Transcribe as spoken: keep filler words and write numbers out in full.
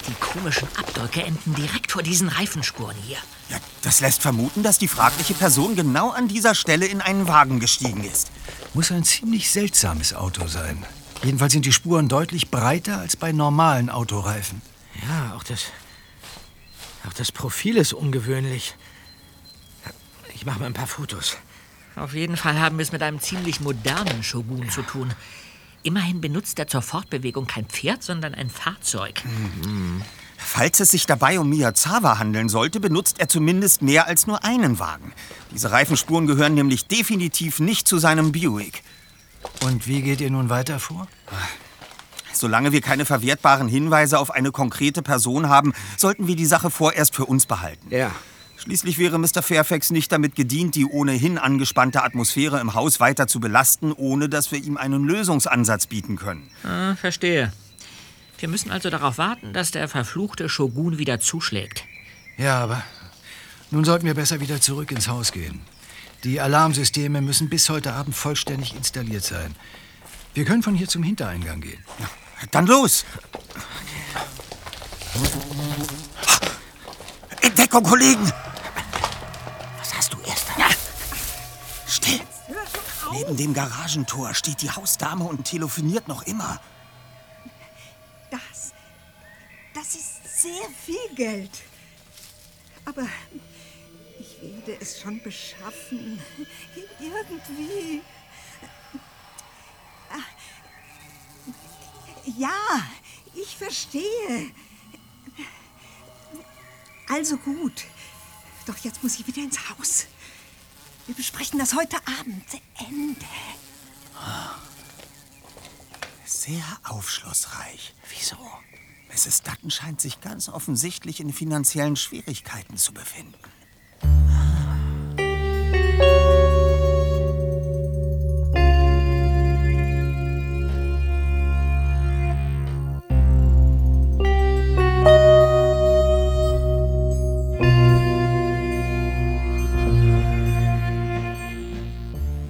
Die komischen Abdrücke enden direkt vor diesen Reifenspuren hier. Ja, das lässt vermuten, dass die fragliche Person genau an dieser Stelle in einen Wagen gestiegen ist. Muss ein ziemlich seltsames Auto sein. Jedenfalls sind die Spuren deutlich breiter als bei normalen Autoreifen. Ja, auch das, auch das Profil ist ungewöhnlich. Ich mache mal ein paar Fotos. Auf jeden Fall haben wir es mit einem ziemlich modernen Shogun zu tun. Immerhin benutzt er zur Fortbewegung kein Pferd, sondern ein Fahrzeug. Mhm. Falls es sich dabei um Miyazawa handeln sollte, benutzt er zumindest mehr als nur einen Wagen. Diese Reifenspuren gehören nämlich definitiv nicht zu seinem Buick. Und wie geht ihr nun weiter vor? Solange wir keine verwertbaren Hinweise auf eine konkrete Person haben, sollten wir die Sache vorerst für uns behalten. Ja. Schließlich wäre Mister Fairfax nicht damit gedient, die ohnehin angespannte Atmosphäre im Haus weiter zu belasten, ohne dass wir ihm einen Lösungsansatz bieten können. Ah, verstehe. Wir müssen also darauf warten, dass der verfluchte Shogun wieder zuschlägt. Ja, aber nun sollten wir besser wieder zurück ins Haus gehen. Die Alarmsysteme müssen bis heute Abend vollständig installiert sein. Wir können von hier zum Hintereingang gehen. Ja, dann los! Entdeckung, Kollegen! Was hast du erst? Ja. Still! Neben dem Garagentor steht die Hausdame und telefoniert noch immer. Das, das ist sehr viel Geld. Aber ich werde es schon beschaffen. Irgendwie. Ja, ich verstehe. Also gut. Doch jetzt muss ich wieder ins Haus. Wir besprechen das heute Abend zu Ende. Sehr aufschlussreich. Wieso? Misses Dutton scheint sich ganz offensichtlich in finanziellen Schwierigkeiten zu befinden.